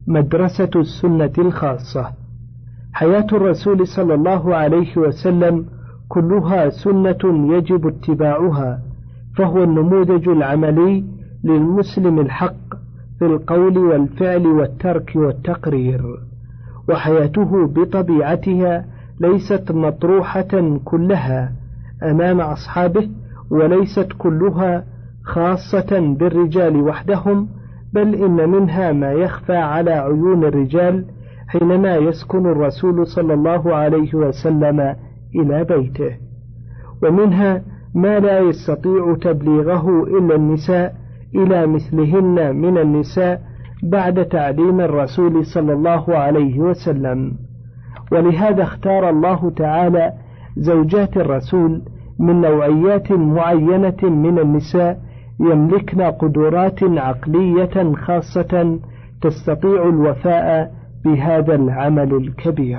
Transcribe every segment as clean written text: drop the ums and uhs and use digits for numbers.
مدرسة السنة الخاصة. حياة الرسول صلى الله عليه وسلم كلها سنة يجب اتباعها، فهو النموذج العملي للمسلم الحق في القول والفعل والترك والتقرير. وحياته بطبيعتها ليست مطروحة كلها أمام أصحابه، وليست كلها خاصة بالرجال وحدهم، بل إن منها ما يخفى على عيون الرجال حينما يسكن الرسول صلى الله عليه وسلم إلى بيته، ومنها ما لا يستطيع تبليغه إلا النساء إلى مثلهن من النساء بعد تعليم الرسول صلى الله عليه وسلم. ولهذا اختار الله تعالى زوجات الرسول من نوعيات معينة من النساء يملكن قدرات عقلية خاصة تستطيع الوفاء بهذا العمل الكبير.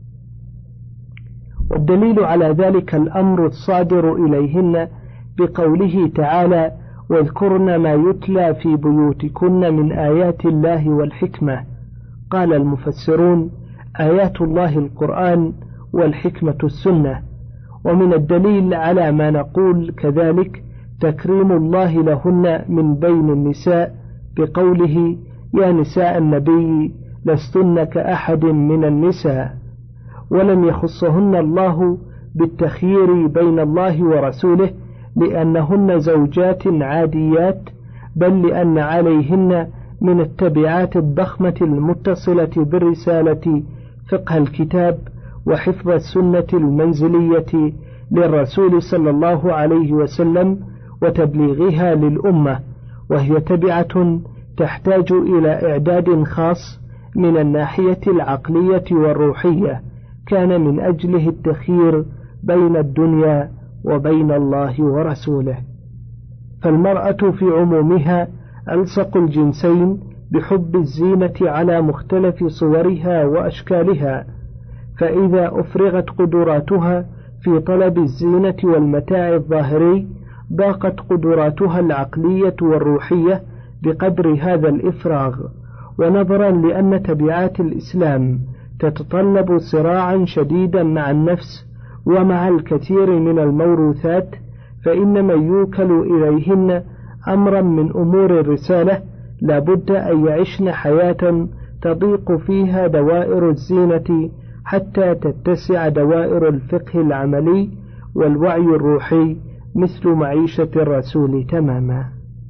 والدليل على ذلك الأمر الصادر إليهن بقوله تعالى: واذكرن ما يتلى في بيوتكن من آيات الله والحكمة. قال المفسرون: آيات الله القرآن، والحكمة السنة. ومن الدليل على ما نقول كذلك تكريم الله لهن من بين النساء بقوله: يا نساء النبي لستن كأحد من النساء. ولم يخصهن الله بالتخيير بين الله ورسوله لأنهن زوجات عاديات، بل لأن عليهن من التبعات الضخمة المتصلة بالرسالة فقه الكتاب وحفظ السنة المنزلية للرسول صلى الله عليه وسلم وتبليغها للأمة، وهي تبعة تحتاج إلى إعداد خاص من الناحية العقلية والروحية، كان من أجله التخيير بين الدنيا وبين الله ورسوله. فالمرأة في عمومها ألصق الجنسين بحب الزينة على مختلف صورها وأشكالها، فإذا أفرغت قدراتها في طلب الزينة والمتاع الظاهري ضاقت قدراتها العقلية والروحية بقدر هذا الإفراغ. ونظرا لأن تبعات الإسلام تتطلب صراعا شديدا مع النفس ومع الكثير من الموروثات، فإن من يوكل إليهن أمرا من أمور الرسالة لابد أن يعشن حياة تضيق فيها دوائر الزينة حتى تتسع دوائر الفقه العملي والوعي الروحي مثل معيشة الرسول تماما.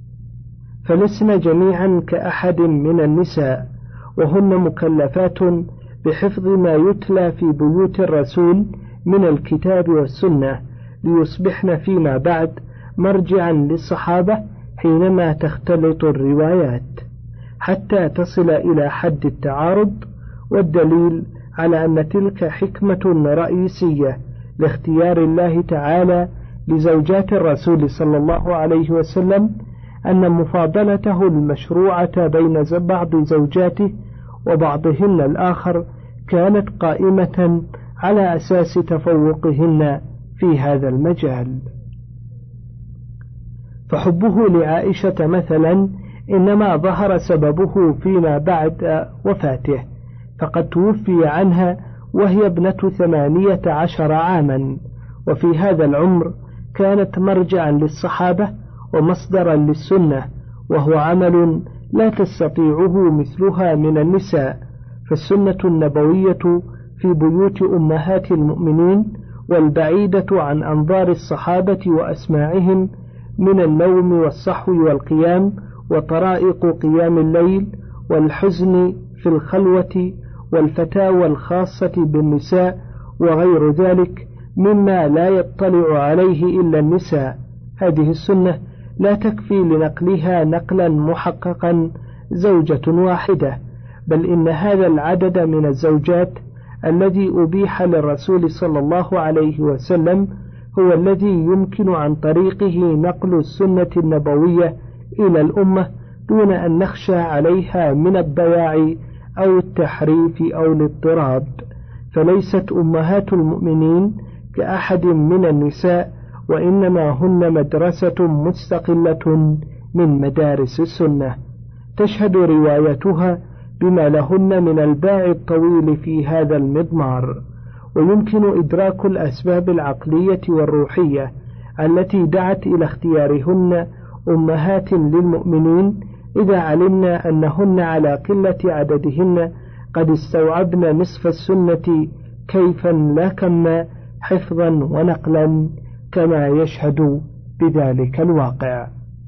فلسن جميعا كأحد من النساء، وهن مكلفات بحفظ ما يتلى في بيوت الرسول من الكتاب والسنة، ليصبحن فيما بعد مرجعا للصحابة حينما تختلط الروايات حتى تصل إلى حد التعارض. والدليل على أن تلك حكمة رئيسية لاختيار الله تعالى لزوجات الرسول صلى الله عليه وسلم أن مفاضلته المشروعة بين بعض زوجاته وبعضهن الآخر كانت قائمة على أساس تفوقهن في هذا المجال. فحبه لعائشة مثلا إنما ظهر سببه فيما بعد وفاته، فقد توفي عنها وهي ابنة 18 عاما، وفي هذا العمر كانت مرجعا للصحابة ومصدرا للسنة، وهو عمل لا تستطيعه مثلها من النساء. فالسنة النبوية في بيوت أمهات المؤمنين والبعيدة عن أنظار الصحابة وأسماعهم من النوم والصحو والقيام وطرائق قيام الليل والحزن في الخلوة والفتاوى الخاصة بالنساء وغير ذلك مما لا يطلع عليه إلا النساء. هذه السنة لا تكفي لنقلها نقلا محققا زوجة واحدة، بل إن هذا العدد من الزوجات الذي أبيح للرسول صلى الله عليه وسلم هو الذي يمكن عن طريقه نقل السنة النبوية إلى الأمة دون أن نخشى عليها من الضياع أو التحريف أو الاضطراب. فليست أمهات المؤمنين كأحد من النساء، وإنما هن مدرسة مستقلة من مدارس السنة، تشهد روايتها بما لهن من الباع الطويل في هذا المضمار. ويمكن إدراك الأسباب العقلية والروحية التي دعت إلى اختيارهن أمهات للمؤمنين إذا علمنا أنهن على قلة عددهن قد استوعبن نصف السنة كيفا لا كما، حفظا ونقلا، كما يشهد بذلك الواقع.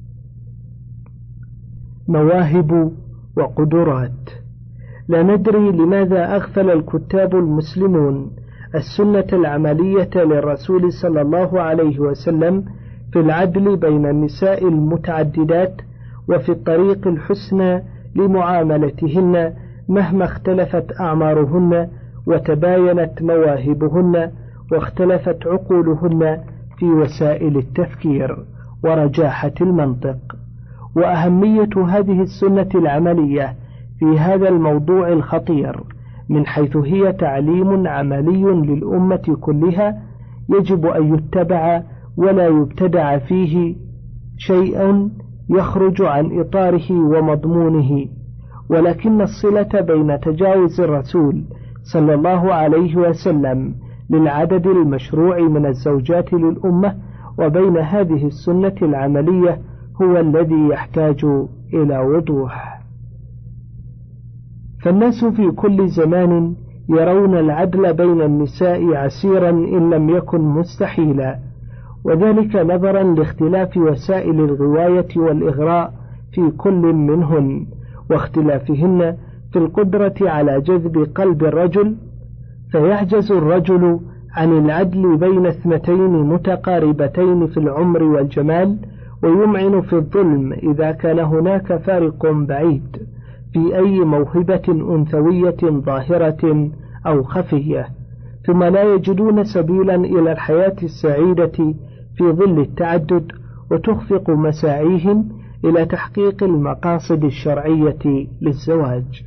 مواهب وقدرات. لا ندري لماذا أغفل الكتاب المسلمون السنة العملية للرسول صلى الله عليه وسلم في العدل بين النساء المتعددات وفي الطريق الحسنى لمعاملتهن مهما اختلفت أعمارهن وتباينت مواهبهن واختلفت عقولهن في وسائل التفكير ورجاحة المنطق. وأهمية هذه السنة العملية في هذا الموضوع الخطير من حيث هي تعليم عملي للأمة كلها يجب أن يتبع ولا يبتدع فيه شيء يخرج عن إطاره ومضمونه. ولكن الصلة بين تجاوز الرسول صلى الله عليه وسلم للعدد المشروع من الزوجات للأمة وبين هذه السنة العملية هو الذي يحتاج إلى وضوح. فالناس في كل زمان يرون العدل بين النساء عسيرا إن لم يكن مستحيلا، وذلك نظرا لاختلاف وسائل الغواية والإغراء في كل منهن واختلافهن في القدرة على جذب قلب الرجل، فيعجز الرجل عن العدل بين اثنتين متقاربتين في العمر والجمال، ويمعن في الظلم إذا كان هناك فارق بعيد في أي موهبة أنثوية ظاهرة أو خفية، ثم لا يجدون سبيلا إلى الحياة السعيدة في ظل التعدد، وتخفق مساعيهم إلى تحقيق المقاصد الشرعية للزواج.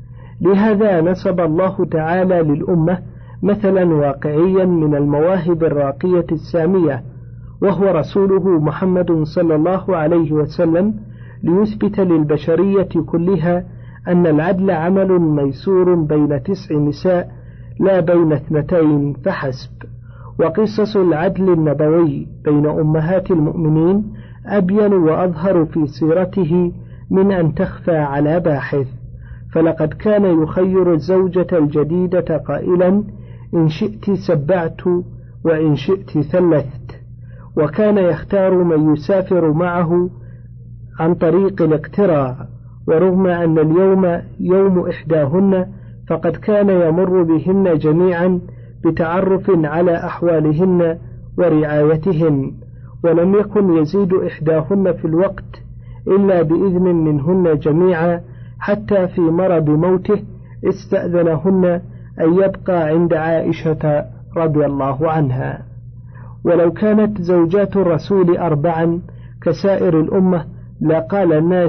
لهذا نسب الله تعالى للأمة مثلا واقعيا من المواهب الراقية السامية، وهو رسوله محمد صلى الله عليه وسلم، ليثبت للبشرية كلها أن العدل عمل ميسور بين 9 نساء لا بين 2 فحسب. وقصص العدل النبوي بين أمهات المؤمنين أبين وأظهر في سيرته من أن تخفى على باحث، فلقد كان يخير الزوجة الجديدة قائلا: إن شئت سبعت وإن شئت ثلثت، وكان يختار من يسافر معه عن طريق الاقتراع، ورغم أن اليوم يوم إحداهن فقد كان يمر بهن جميعا بتعرف على أحوالهن ورعايتهن، ولم يكن يزيد إحداهن في الوقت إلا بإذن منهن جميعا، حتى في مرض موته استأذنهن أن يبقى عند عائشة رضي الله عنها. ولو كانت زوجات الرسول 4 كسائر الأمة لقال الناس: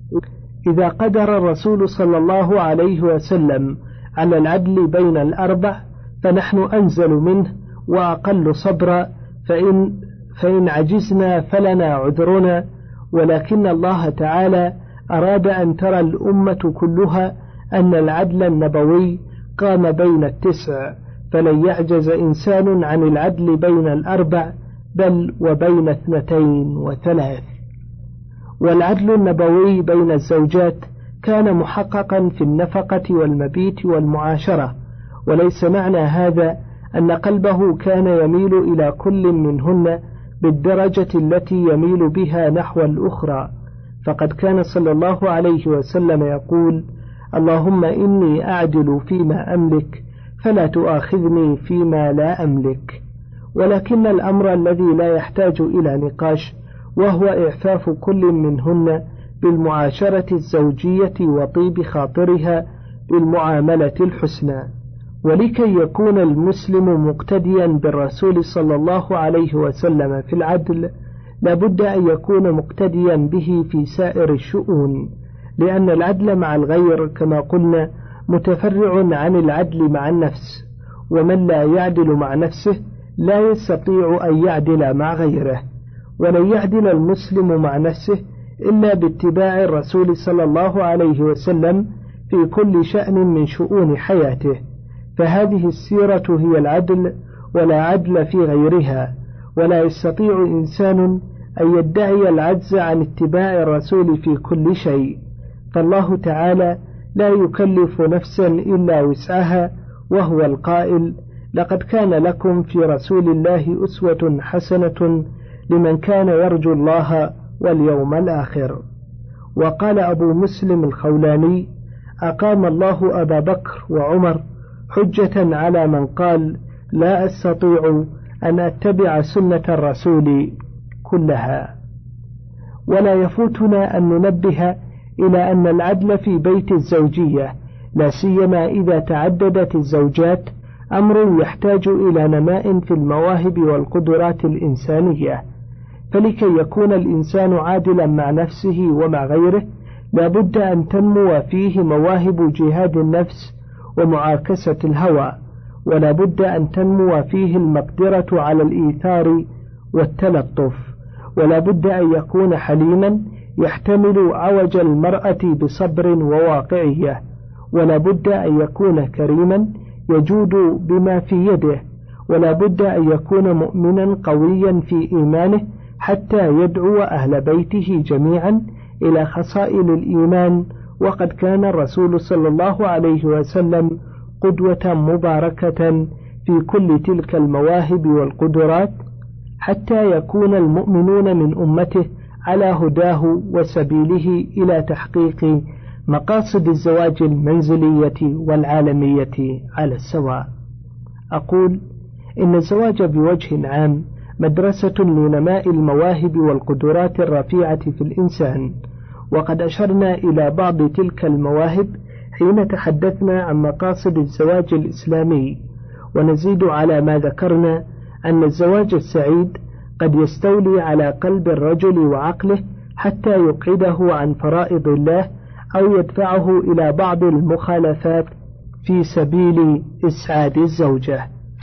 إذا قدر الرسول صلى الله عليه وسلم على العدل بين 4 فنحن أنزل منه وأقل صبرا، فإن عجزنا فلنا عذرنا. ولكن الله تعالى أراد أن ترى الأمة كلها أن العدل النبوي قام بين 9، فلن يعجز إنسان عن العدل بين 4 بل وبين 2 و3. والعدل النبوي بين الزوجات كان محققا في النفقة والمبيت والمعاشرة، وليس معنى هذا أن قلبه كان يميل إلى كل منهن بالدرجة التي يميل بها نحو الأخرى، فقد كان صلى الله عليه وسلم يقول: اللهم إني أعدل فيما أملك فلا تؤاخذني فيما لا أملك. ولكن الأمر الذي لا يحتاج إلى نقاش وهو إعفاف كل منهن بالمعاشرة الزوجية وطيب خاطرها بالمعاملة الحسنى. ولكي يكون المسلم مقتديا بالرسول صلى الله عليه وسلم في العدل لابد أن يكون مقتديا به في سائر الشؤون، لأن العدل مع الغير كما قلنا متفرع عن العدل مع النفس، ومن لا يعدل مع نفسه لا يستطيع أن يعدل مع غيره. ولن يعدل المسلم مع نفسه إلا باتباع الرسول صلى الله عليه وسلم في كل شأن من شؤون حياته، فهذه السيرة هي العدل ولا عدل في غيرها، ولا يستطيع إنسان أن يدعي العجز عن اتباع الرسول في كل شيء، فالله تعالى لا يكلف نفسا إلا وسعها، وهو القائل: لقد كان لكم في رسول الله أسوة حسنة لمن كان يرجو الله واليوم الآخر. وقال أبو مسلم الخولاني: أقام الله أبا بكر وعمر حجة على من قال: لا أستطيع أن أتبع سنة الرسول كلها. ولا يفوتنا أن ننبه إلى أن العدل في بيت الزوجية، لا سيما إذا تعددت الزوجات، أمر يحتاج إلى نماء في المواهب والقدرات الإنسانية، فلكي يكون الإنسان عادلا مع نفسه ومع غيره لا بد أن تنمو فيه مواهب جهاد النفس ومعاكسة الهوى، ولا بد أن تنمو فيه المقدرة على الإيثار والتلطف، ولا بد أن يكون حليما يحتمل عوج المرأة بصبر وواقعية، ولا بد أن يكون كريما يجود بما في يده، ولا بد أن يكون مؤمنا قويا في إيمانه حتى يدعو أهل بيته جميعا إلى خصائل الإيمان. وقد كان الرسول صلى الله عليه وسلم قدوة مباركة في كل تلك المواهب والقدرات، حتى يكون المؤمنون من أمته على هداه وسبيله إلى تحقيق مقاصد الزواج المنزلية والعالمية على السواء. أقول إن الزواج بوجه عام مدرسة لنماء المواهب والقدرات الرفيعة في الإنسان، وقد أشرنا إلى بعض تلك المواهب حين تحدثنا عن مقاصد الزواج الإسلامي، ونزيد على ما ذكرنا أن الزواج السعيد قد يستولي على قلب الرجل وعقله حتى يقعده عن فرائض الله أو يدفعه إلى بعض المخالفات في سبيل إسعاد الزوجة.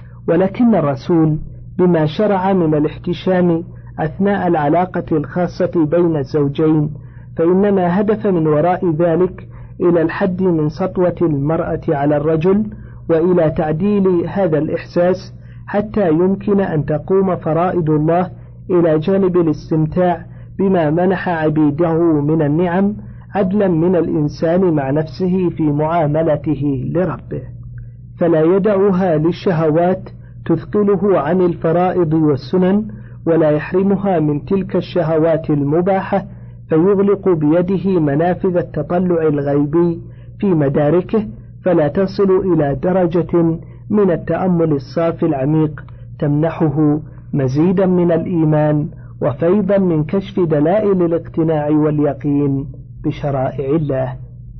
ولكن الرسول بما شرع من الاحتشام أثناء العلاقة الخاصة بين الزوجين، فإنما هدف من وراء ذلك إلى الحد من سطوة المرأة على الرجل، وإلى تعديل هذا الإحساس حتى يمكن أن تقوم فرائض الله إلى جانب الاستمتاع بما منح عبيده من النعم، عدلا من الإنسان مع نفسه في معاملته لربه، فلا يدعها للشهوات تثقله عن الفرائض والسنن، ولا يحرمها من تلك الشهوات المباحة فيغلق بيده منافذ التطلع الغيبي في مداركه، فلا تصل إلى درجة من التأمل الصافي العميق تمنحه مزيدا من الإيمان وفيضا من كشف دلائل الاقتناع واليقين بشرائع الله.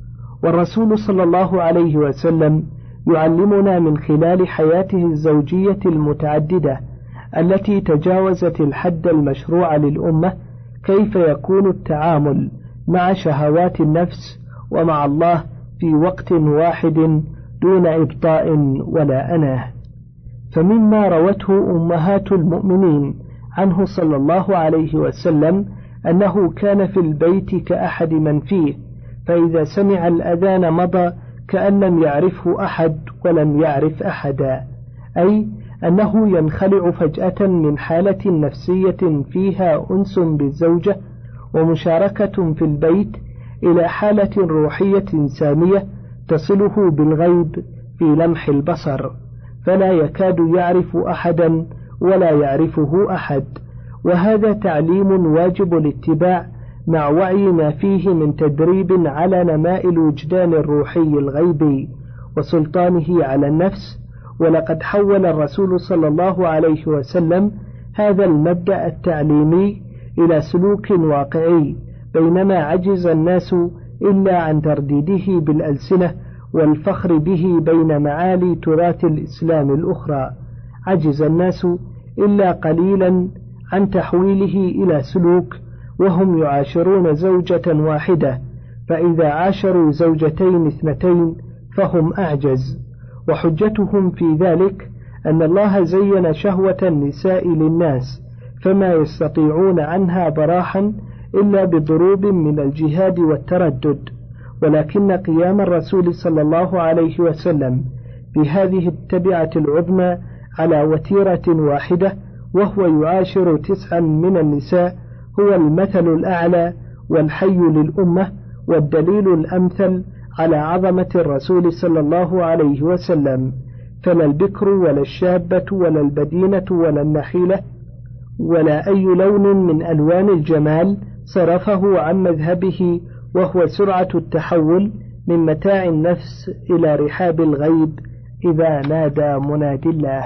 والرسول صلى الله عليه وسلم يعلمنا من خلال حياته الزوجية المتعددة التي تجاوزت الحد المشروع للأمة كيف يكون التعامل مع شهوات النفس ومع الله في وقت واحد دون إبطاء ولا أناه. فمما روته أمهات المؤمنين عنه صلى الله عليه وسلم أنه كان في البيت كأحد من فيه، فإذا سمع الأذان مضى كأن لم يعرفه أحد ولم يعرف أحدا، أي أنه ينخلع فجأة من حالة نفسية فيها أنس بالزوجة ومشاركة في البيت إلى حالة روحية سامية تصله بالغيب في لمح البصر، فلا يكاد يعرف أحدا ولا يعرفه أحد. وهذا تعليم واجب الاتباع مع وعي ما فيه من تدريب على نماء الوجدان الروحي الغيبي وسلطانه على النفس. ولقد حول الرسول صلى الله عليه وسلم هذا المبدأ التعليمي إلى سلوك واقعي، بينما عجز الناس إلا عن ترديده بالألسنة والفخر به بين معالي تراث الإسلام الأخرى، عجز الناس إلا قليلا عن تحويله إلى سلوك وهم يعاشرون زوجة واحدة، فإذا عاشروا زوجتين اثنتين فهم أعجز. وحجتهم في ذلك أن الله زين شهوة النساء للناس فما يستطيعون عنها براحا إلا بضروب من الجهاد والتردد، ولكن قيام الرسول صلى الله عليه وسلم بهذه التبعة العظمى على وتيرة واحدة وهو يعاشر 9 من النساء هو المثل الأعلى والحي للأمة والدليل الأمثل على عظمة الرسول صلى الله عليه وسلم، فلا البكر ولا الشابة ولا البدينة ولا النحيلة ولا أي لون من ألوان الجمال صرفه عن مذهبه، وهو سرعة التحول من متاع النفس إلى رحاب الغيب إذا نادى منادي الله.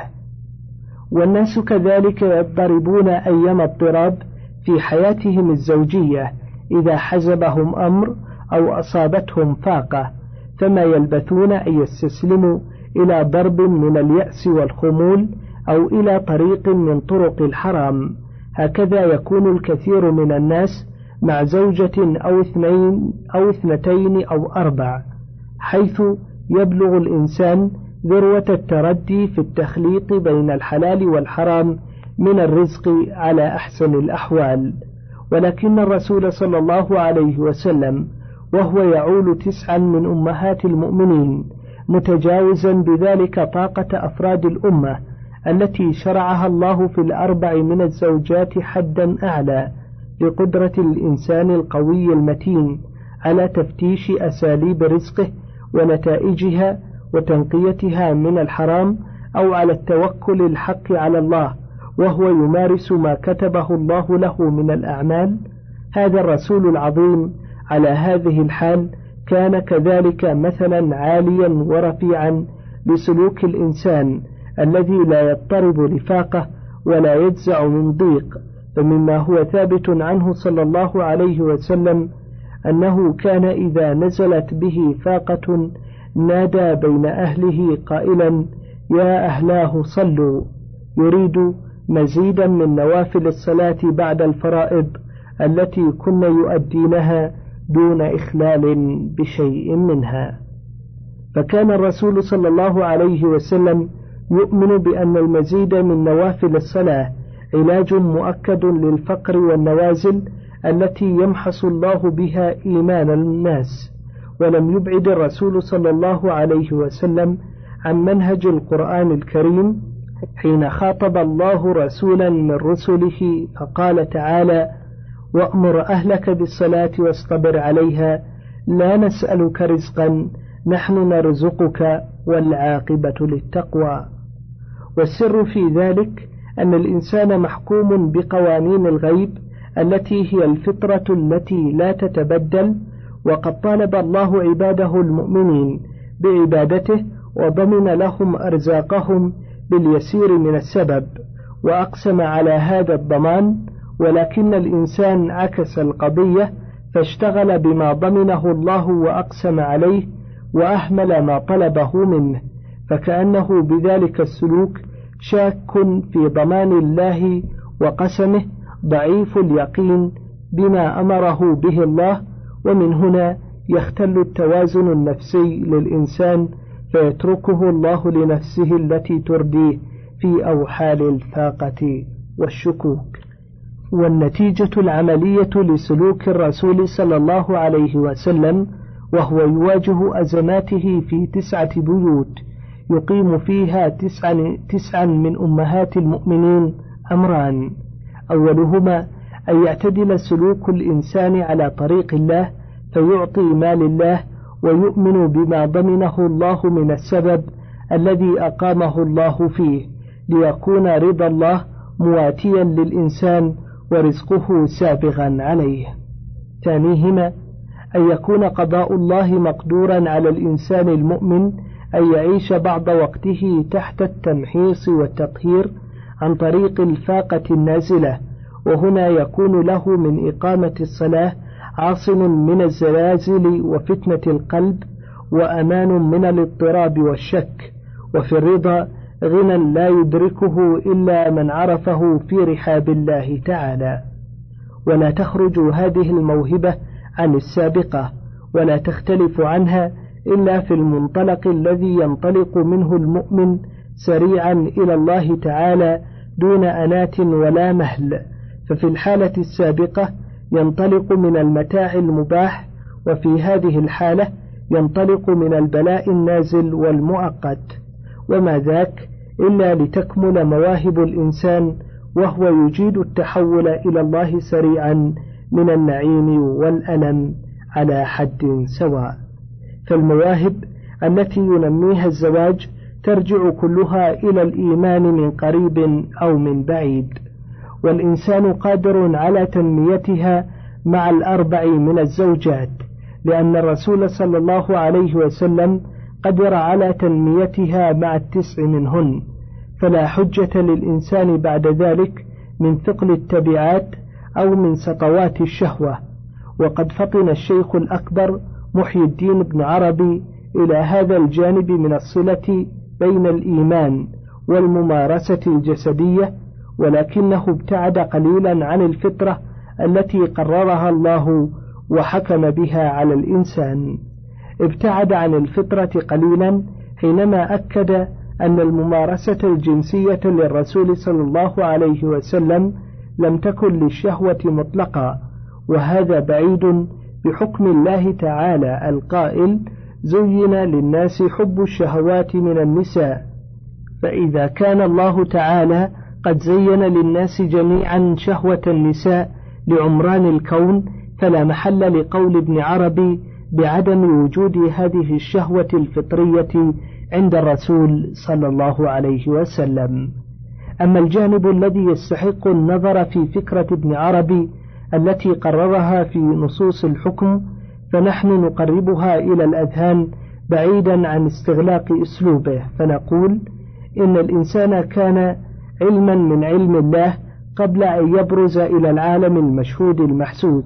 والناس كذلك يضطربون أيام اضطراب في حياتهم الزوجية إذا حزبهم أمر أو أصابتهم فاقة، فما يلبثون أن يستسلموا إلى ضرب من اليأس والخمول أو إلى طريق من طرق الحرام. هكذا يكون الكثير من الناس مع زوجة أو 2 أو 2 أو 4، حيث يبلغ الإنسان ذروة التردي في التخليط بين الحلال والحرام من الرزق على أحسن الأحوال. ولكن الرسول صلى الله عليه وسلم وهو يعول 9 من أمهات المؤمنين متجاوزا بذلك طاقة أفراد الأمة التي شرعها الله في 4 من الزوجات حدا أعلى، لقدرة الإنسان القوي المتين على تفتيش أساليب رزقه ونتائجها وتنقيتها من الحرام، أو على التوكل الحق على الله وهو يمارس ما كتبه الله له من الأعمال. هذا الرسول العظيم على هذه الحال كان كذلك مثلا عاليا ورفيعا لسلوك الإنسان الذي لا يضطرب لفاقه ولا يجزع من ضيق. فمما هو ثابت عنه صلى الله عليه وسلم أنه كان إذا نزلت به فاقة نادى بين أهله قائلا: يا أهلاه صلوا، يريد مزيدا من نوافل الصلاة بعد الفرائض التي كن يؤدينها دون إخلال بشيء منها. فكان الرسول صلى الله عليه وسلم يؤمن بأن المزيد من نوافل الصلاة علاج مؤكد للفقر والنوازل التي يمحص الله بها إيمان الناس. ولم يبعد الرسول صلى الله عليه وسلم عن منهج القرآن الكريم حين خاطب الله رسولا من رسله فقال تعالى: وأمر أهلك بالصلاة واصطبر عليها لا نسألك رزقا نحن نرزقك والعاقبة للتقوى. والسر في ذلك أن الإنسان محكوم بقوانين الغيب التي هي الفطرة التي لا تتبدل، وقد طالب الله عباده المؤمنين بعبادته وضمن لهم أرزاقهم باليسير من السبب وأقسم على هذا الضمان، ولكن الإنسان عكس القضية فاشتغل بما ضمنه الله وأقسم عليه وأهمل ما طلبه منه، فكأنه بذلك السلوك شاك في ضمان الله وقسمه ضعيف اليقين بما أمره به الله. ومن هنا يختل التوازن النفسي للإنسان فيتركه الله لنفسه التي ترديه في أوحال الفاقة والشكوك. والنتيجة العملية لسلوك الرسول صلى الله عليه وسلم وهو يواجه أزماته في 9 بيوت يقيم فيها 9 من أمهات المؤمنين أمران: أولهما أن يعتدل سلوك الإنسان على طريق الله فيعطي ما لله ويؤمن بما ضمنه الله من السبب الذي أقامه الله فيه ليكون رضا الله مواتيا للإنسان ورزقه سابغا عليه. ثانيهما أن يكون قضاء الله مقدورا على الإنسان المؤمن أن يعيش بعض وقته تحت التمحيص والتطهير عن طريق الفاقة النازلة، وهنا يكون له من إقامة الصلاة عاصم من الزلازل وفتنة القلب وأمان من الاضطراب والشك، وفي الرضا غنى لا يدركه إلا من عرفه في رحاب الله تعالى. ولا تخرج هذه الموهبة عن السابقة ولا تختلف عنها إلا في المنطلق الذي ينطلق منه المؤمن سريعا إلى الله تعالى دون أنات ولا مهل. ففي الحالة السابقة ينطلق من المتاع المباح وفي هذه الحالة ينطلق من البلاء النازل والمؤقت، وما ذاك إلا لتكمل مواهب الإنسان، وهو يجيد التحول إلى الله سريعا من النعيم والألم على حد سواء. فالمواهب التي ينميها الزواج ترجع كلها إلى الإيمان من قريب أو من بعيد، والإنسان قادر على تنميتها مع الأربع من الزوجات، لأن الرسول صلى الله عليه وسلم قدر على تنميتها مع 9 منهن، فلا حجة للإنسان بعد ذلك من ثقل التبعات أو من سطوات الشهوة. وقد فطن الشيخ الأكبر محي الدين بن عربي إلى هذا الجانب من الصلة بين الإيمان والممارسة الجسدية، ولكنه ابتعد قليلا عن الفطرة التي قررها الله وحكم بها على الإنسان. ابتعد عن الفطرة قليلا حينما أكد أن الممارسة الجنسية للرسول صلى الله عليه وسلم لم تكن للشهوة مطلقا، وهذا بعيد بحكم الله تعالى القائل: زين للناس حب الشهوات من النساء. فإذا كان الله تعالى قد زين للناس جميعا شهوة النساء لعمران الكون، فلا محل لقول ابن عربي بعدم وجود هذه الشهوة الفطرية عند الرسول صلى الله عليه وسلم. أما الجانب الذي يستحق النظر في فكرة ابن عربي التي قررها في نصوص الحكم، فنحن نقربها إلى الأذهان بعيدا عن استغلاق أسلوبه، فنقول إن الإنسان كان علما من علم الله قبل أن يبرز إلى العالم المشهود المحسود،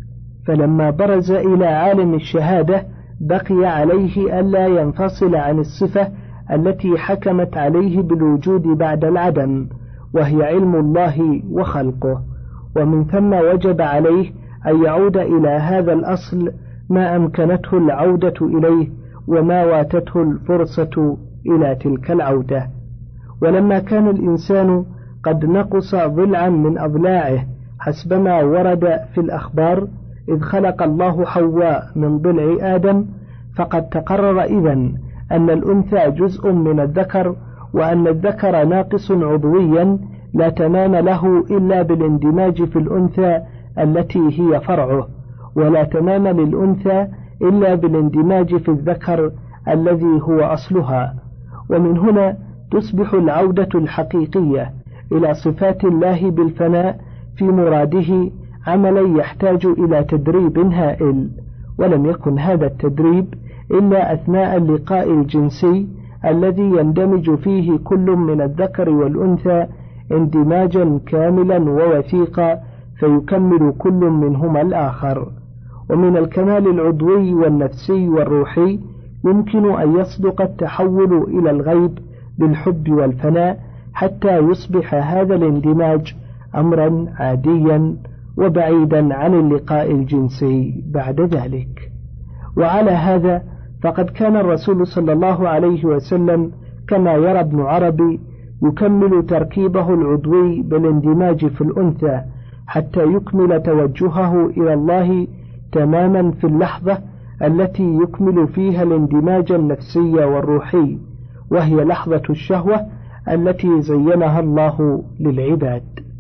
فلما برز إلى عالم الشهادة بقي عليه ألا ينفصل عن الصفة التي حكمت عليه بالوجود بعد العدم، وهي علم الله وخلقه، ومن ثم وجب عليه أن يعود إلى هذا الأصل ما أمكنته العودة إليه وما واتته الفرصة إلى تلك العودة. ولما كان الإنسان قد نقص ضلعا من أضلاعه حسبما ورد في الأخبار إذ خلق الله حواء من ضلع آدم، فقد تقرر إذن أن الأنثى جزء من الذكر، وأن الذكر ناقص عضويا لا تمام له إلا بالاندماج في الأنثى التي هي فرعه، ولا تمام للأنثى إلا بالاندماج في الذكر الذي هو أصلها. ومن هنا تصبح العودة الحقيقية إلى صفات الله بالفناء في مراده عملا يحتاج إلى تدريب هائل، ولم يكن هذا التدريب إلا أثناء اللقاء الجنسي الذي يندمج فيه كل من الذكر والأنثى اندماجا كاملا ووثيقا، فيكمل كل منهما الآخر. ومن الكمال العضوي والنفسي والروحي يمكن أن يصدق التحول إلى الغيب بالحب والفناء حتى يصبح هذا الاندماج أمرا عاديا وبعيدا عن اللقاء الجنسي بعد ذلك. وعلى هذا فقد كان الرسول صلى الله عليه وسلم كما يرى ابن عربي يكمل تركيبه العضوي بالاندماج في الأنثى حتى يكمل توجهه إلى الله تماما في اللحظة التي يكمل فيها الاندماج النفسي والروحي، وهي لحظة الشهوة التي زينها الله للعباد.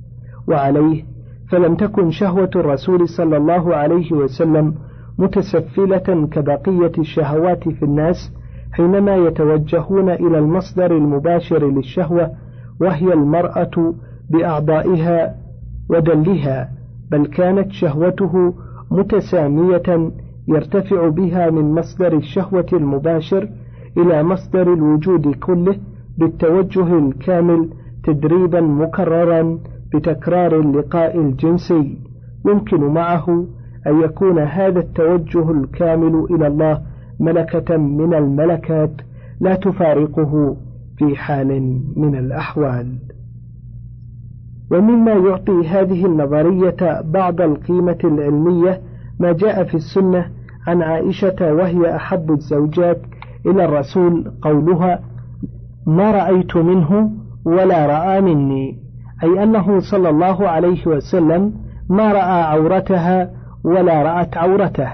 وعليه فلم تكن شهوة الرسول صلى الله عليه وسلم متسفلة كبقية الشهوات في الناس حينما يتوجهون إلى المصدر المباشر للشهوة، وهي المرأة بأعضائها ودلها، بل كانت شهوته متسامية يرتفع بها من مصدر الشهوة المباشر إلى مصدر الوجود كله بالتوجه الكامل تدريبا مكررا بتكرار اللقاء الجنسي. يمكن معه أن يكون هذا التوجه الكامل إلى الله ملكة من الملكات لا تفارقه في حال من الأحوال. ومما يعطي هذه النظرية بعض القيمة العلمية ما جاء في السنة عن عائشة وهي أحب الزوجات إلى الرسول قولها: ما رأيت منه ولا رأى مني، أي أنه صلى الله عليه وسلم ما رأى عورتها ولا رأت عورته،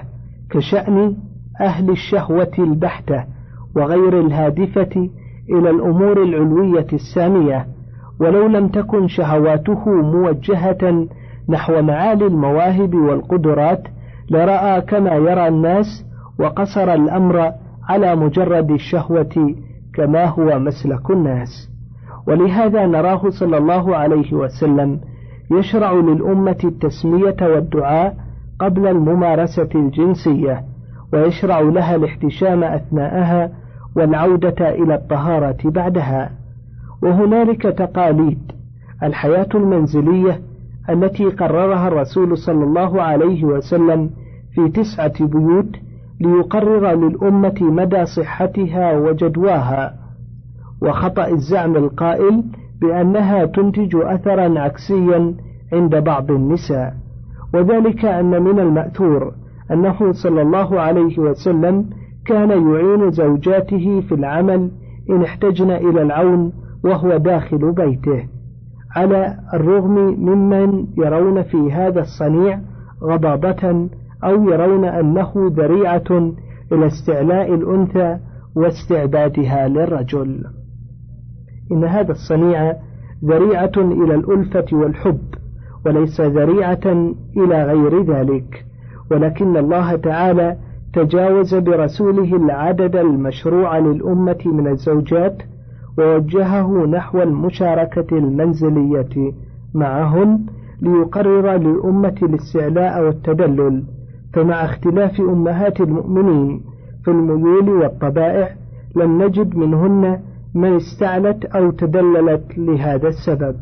كشأن أهل الشهوة البحتة وغير الهادفة إلى الأمور العلوية السامية، ولو لم تكن شهواته موجهة نحو معالي المواهب والقدرات لرأى كما يرى الناس، وقصر الأمر على مجرد الشهوة كما هو مسلك الناس. ولهذا نراه صلى الله عليه وسلم يشرع للأمة التسمية والدعاء قبل الممارسة الجنسية، ويشرع لها الاحتشام أثناءها والعودة إلى الطهارة بعدها. وهنالك تقاليد الحياة المنزلية التي قررها الرسول صلى الله عليه وسلم في 9 بيوت ليقرر للأمة مدى صحتها وجدواها، وخطأ الزعم القائل بأنها تنتج أثرا عكسيا عند بعض النساء. وذلك أن من المأثور أنه صلى الله عليه وسلم كان يعين زوجاته في العمل إن احتجن إلى العون وهو داخل بيته، على الرغم ممن يرون في هذا الصنيع غضاضة أو يرون أنه ذريعة إلى استعلاء الأنثى واستعبادها للرجل. إن هذا الصنيع ذريعة إلى الألفة والحب، وليس ذريعة إلى غير ذلك، ولكن الله تعالى تجاوز برسوله العدد المشروع للأمة من الزوجات ووجهه نحو المشاركة المنزلية معهن ليقرر للأمة الاستعلاء والتدلل. فمع اختلاف أمهات المؤمنين في الميول والطبائع لم نجد منهن من استعلت أو تدللت لهذا السبب،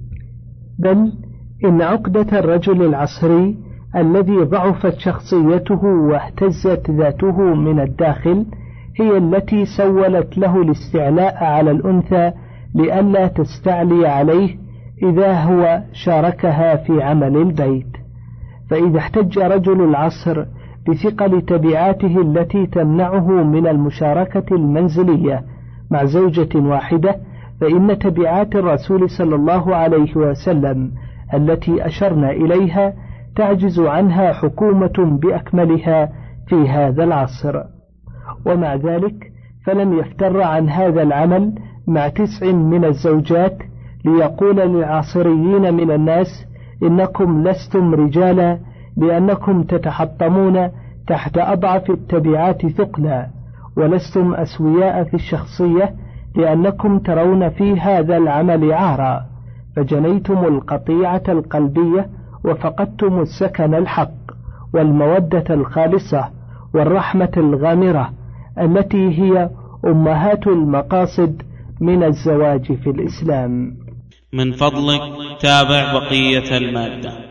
بل إن عقدة الرجل العصري الذي ضعفت شخصيته واهتزت ذاته من الداخل هي التي سولت له الاستعلاء على الأنثى لئلا تستعلي عليه إذا هو شاركها في عمل البيت. فإذا احتج رجل العصر بثقل تبعاته التي تمنعه من المشاركة المنزلية مع زوجة واحدة، فإن تبعات الرسول صلى الله عليه وسلم التي أشرنا إليها تعجز عنها حكومة بأكملها في هذا العصر. ومع ذلك فلم يفتر عن هذا العمل مع 9 من الزوجات ليقول للعصريين من الناس إنكم لستم رجالا لأنكم تتحطمون تحت أضعف التبعات ثقلا، ولستم أسوياء في الشخصية لأنكم ترون في هذا العمل عارا، فجنيتم القطيعة القلبية وفقدتم السكن الحق والمودة الخالصة والرحمة الغامرة التي هي أمهات المقاصد من الزواج في الإسلام. من فضلك تابع بقية المادة.